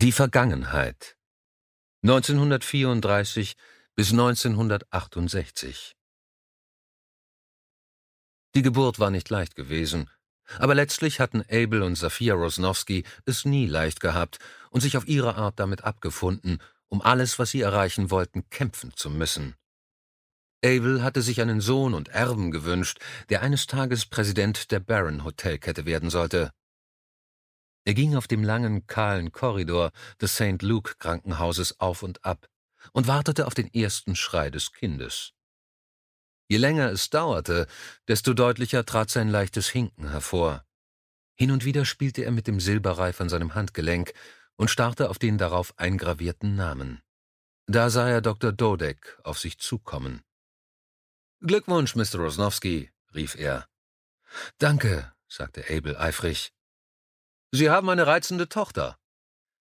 Die Vergangenheit 1934 bis 1968. Die Geburt war nicht leicht gewesen, aber letztlich hatten Abel und Safia Rosnowski es nie leicht gehabt und sich auf ihre Art damit abgefunden, um alles, was sie erreichen wollten, kämpfen zu müssen. Abel hatte sich einen Sohn und Erben gewünscht, der eines Tages Präsident der Barron-Hotelkette werden sollte. Er ging auf dem langen, kahlen Korridor des St. Luke-Krankenhauses auf und ab und wartete auf den ersten Schrei des Kindes. Je länger es dauerte, desto deutlicher trat sein leichtes Hinken hervor. Hin und wieder spielte er mit dem Silberreif an seinem Handgelenk und starrte auf den darauf eingravierten Namen. Da sah er Dr. Dodek auf sich zukommen. »Glückwunsch, Mr. Rosnowski«, rief er. »Danke«, sagte Abel eifrig. »Sie haben eine reizende Tochter«,